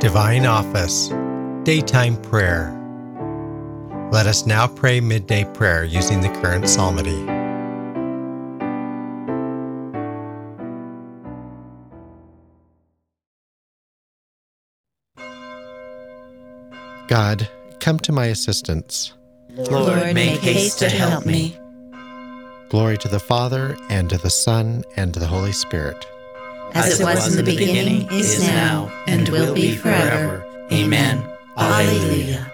Divine Office, Daytime Prayer. Let us now pray midday prayer using the current psalmody. God, come to my assistance. Lord, make haste to help me. Glory to the Father, and to the Son, and to the Holy Spirit. As it was in the beginning, is now, and will be forever. Amen. Alleluia.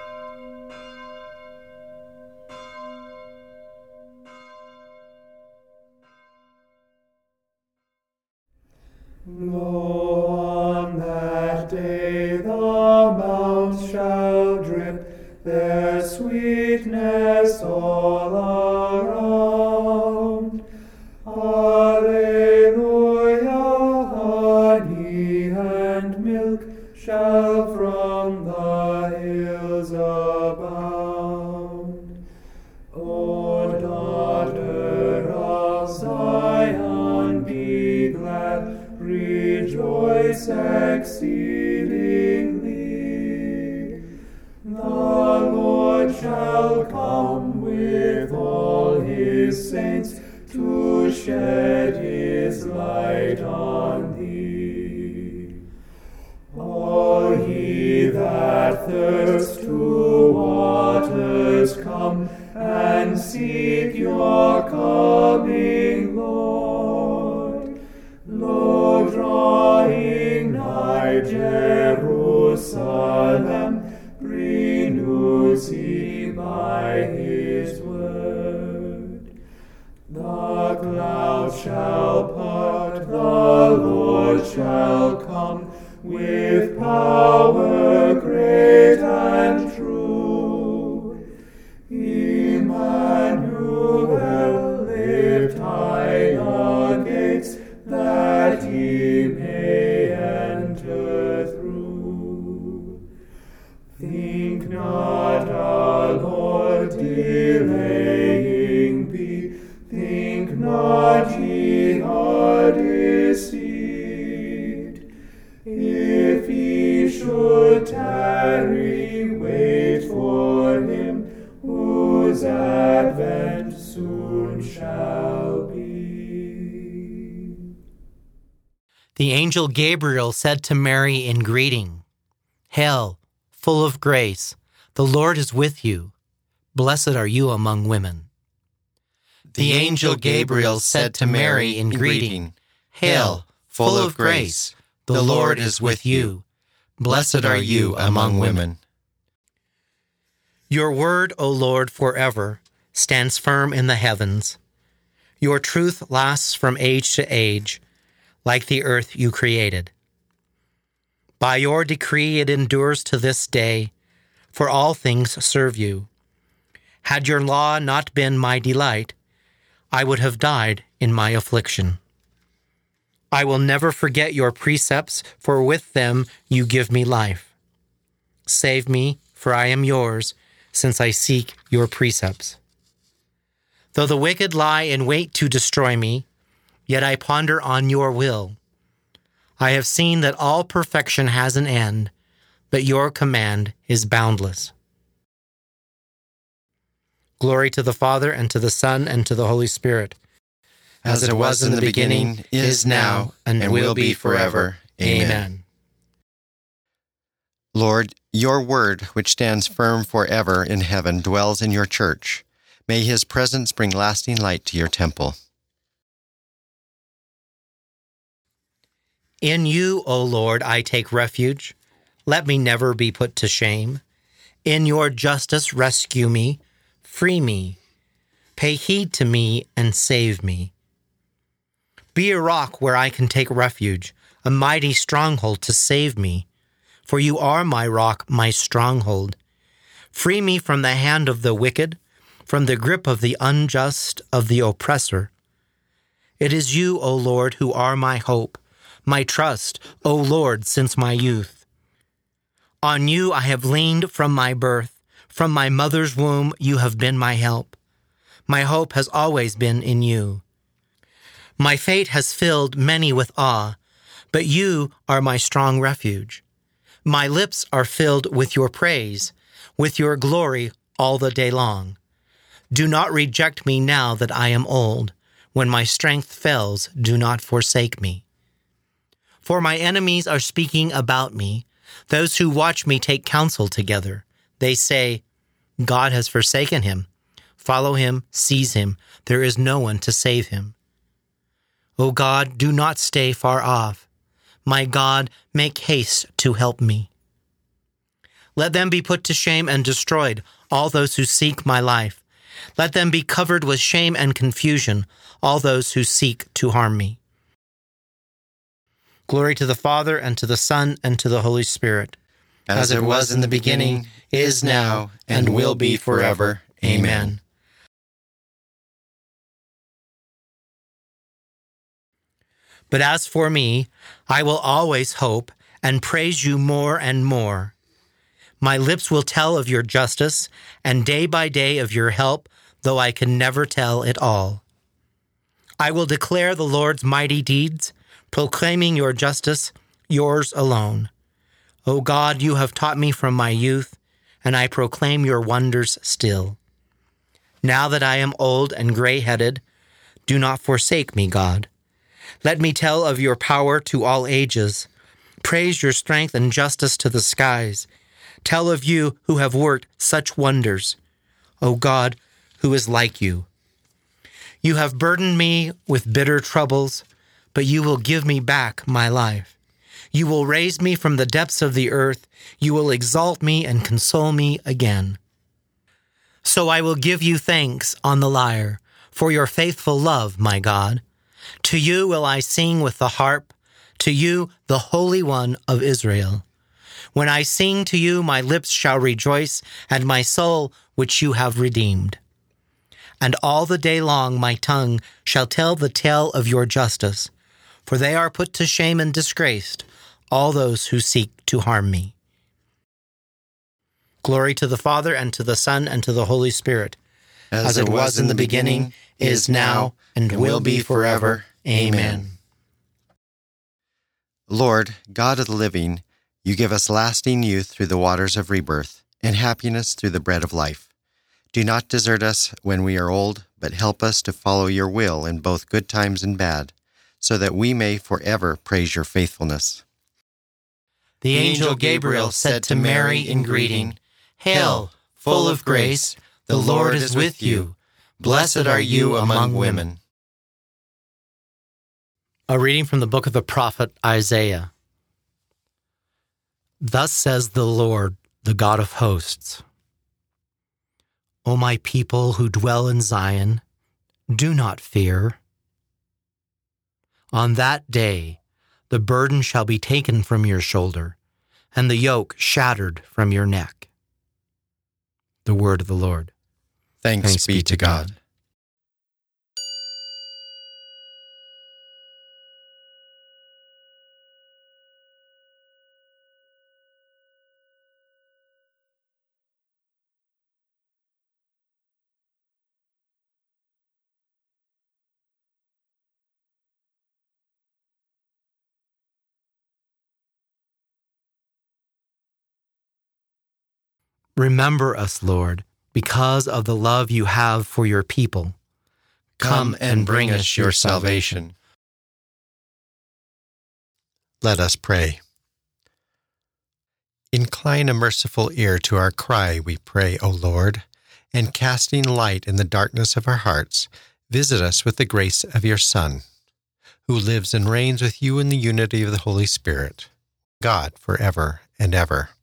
Lo, on that day the mounts shall drip their sweetness all around. Alleluia, honey and milk shall from the hills abound. O daughter of Zion, be glad, rejoice exceedingly. The Lord shall come with all his saints to shed his light on thee. All ye that thirst to waters, come and seek your coming Lord. Lo, drawing nigh Jerusalem, renews he by his word. The clouds shall part, the Lord shall come with power great and true. Emmanuel, lift high the gates, that he may enter through. Think not our Lord delaying be, think not ye are deceived. If ye should tarry, wait for him, whose advent soon shall be. The angel Gabriel said to Mary in greeting, "Hail, full of grace, the Lord is with you. Blessed are you among women." The angel Gabriel said to Mary in greeting, "Hail, full of grace, the Lord is with you. Blessed are you among women." Your word, O Lord, forever stands firm in the heavens. Your truth lasts from age to age, like the earth you created. By your decree it endures to this day, for all things serve you. Had your law not been my delight, I would have died in my affliction. I will never forget your precepts, for with them you give me life. Save me, for I am yours, since I seek your precepts. Though the wicked lie in wait to destroy me, yet I ponder on your will. I have seen that all perfection has an end, but your command is boundless. Glory to the Father, and to the Son, and to the Holy Spirit. As it was in the beginning, is now, and will be forever. Amen. Lord, your word, which stands firm forever in heaven, dwells in your church. May his presence bring lasting light to your temple. In you, O Lord, I take refuge. Let me never be put to shame. In your justice rescue me, free me. Pay heed to me and save me. Be a rock where I can take refuge, a mighty stronghold to save me. For you are my rock, my stronghold. Free me from the hand of the wicked, from the grip of the unjust, of the oppressor. It is you, O Lord, who are my hope, my trust, O Lord, since my youth. On you I have leaned from my birth. From my mother's womb you have been my help. My hope has always been in you. My fate has filled many with awe, but you are my strong refuge. My lips are filled with your praise, with your glory all the day long. Do not reject me now that I am old. When my strength fails, do not forsake me. For my enemies are speaking about me. Those who watch me take counsel together. They say, God has forsaken him. Follow him, seize him. There is no one to save him. O God, do not stay far off. My God, make haste to help me. Let them be put to shame and destroyed, all those who seek my life. Let them be covered with shame and confusion, all those who seek to harm me. Glory to the Father, and to the Son, and to the Holy Spirit. As it was in the beginning, is now, and will be forever. Amen. But as for me, I will always hope and praise you more and more. My lips will tell of your justice, and day by day of your help, though I can never tell it all. I will declare the Lord's mighty deeds, proclaiming your justice, yours alone. O God, you have taught me from my youth, and I proclaim your wonders still. Now that I am old and gray-headed, do not forsake me, God. Let me tell of your power to all ages. Praise your strength and justice to the skies. Tell of you who have worked such wonders. O God, who is like you? You have burdened me with bitter troubles, but you will give me back my life. You will raise me from the depths of the earth. You will exalt me and console me again. So I will give you thanks on the lyre for your faithful love, my God. To you will I sing with the harp, to you, the Holy One of Israel. When I sing to you, my lips shall rejoice, and my soul, which you have redeemed. And all the day long my tongue shall tell the tale of your justice, for they are put to shame and disgraced, all those who seek to harm me. Glory to the Father, and to the Son, and to the Holy Spirit, as it was in the beginning, is now, and will be forever. Amen. Lord, God of the living, you give us lasting youth through the waters of rebirth, and happiness through the bread of life. Do not desert us when we are old, but help us to follow your will in both good times and bad, so that we may forever praise your faithfulness. The angel Gabriel said to Mary in greeting, Hail, full of grace, the Lord is with you. Blessed are you among women. A reading from the book of the prophet Isaiah. Thus says the Lord, the God of hosts, O my people who dwell in Zion, do not fear. On that day, the burden shall be taken from your shoulder, and the yoke shattered from your neck. The word of the Lord. Thanks be to God. Remember us, Lord, because of the love you have for your people. Come and bring us your salvation. Let us pray. Incline a merciful ear to our cry, we pray, O Lord, and casting light in the darkness of our hearts, visit us with the grace of your Son, who lives and reigns with you in the unity of the Holy Spirit, God forever and ever.